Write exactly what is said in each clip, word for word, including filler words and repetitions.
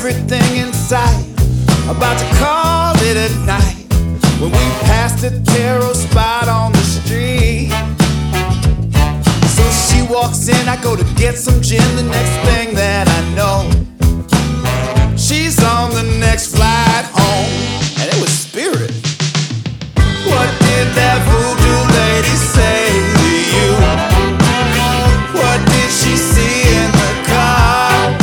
everything in sight. About to call it a night when we passed the tarot spot on the street. So she walks in, I go to get some gin. The next thing that I know, she's on the next flight home, and it was Spirit. What did that voodoo lady say to you? What did she see in the cards?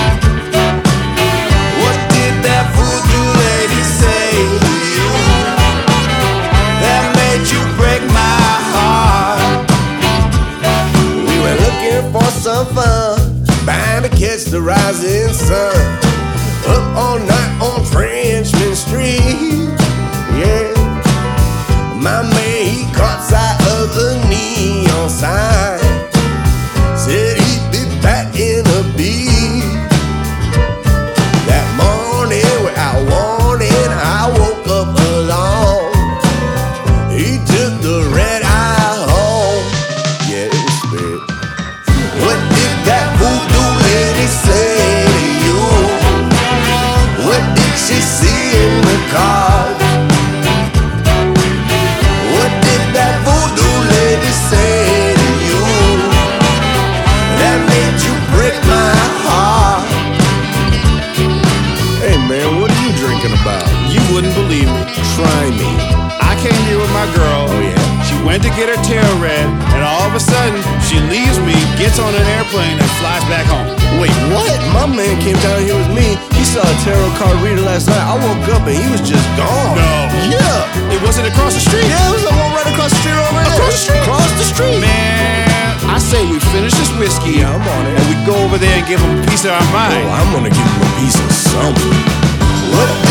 What did that voodoo lady say to you that made you break my heart? We were looking for some fun, bound to catch the rising sun. Up all night on Frenchman Street, yeah. My man, he caught sight of the neon sign, said he'd be back in a beat. That morning, without warning, I woke up alone. He took the red eye home. Yeah, it was Spirit. What did that voodoo lady say to you? What did she see in the cards? What did that voodoo lady say to you that made you break my heart? Hey man, what are you drinking about? You wouldn't believe it. Try me. I came here with my girl. Oh yeah? She went to get her tarot read, and all of a sudden, she leaves me, gets on an airplane, and flies back home. Wait, what? My man came down here with me. He saw a tarot card reader last night. I woke up and he was just gone. No. Yeah. It wasn't across the street. Yeah, it was the one right across the street over there. Across the street? Across the street. Man, I say we finish this whiskey. Yeah, I'm on it. And we go over there and give him a piece of our mind. Oh, I'm gonna give him a piece of something. What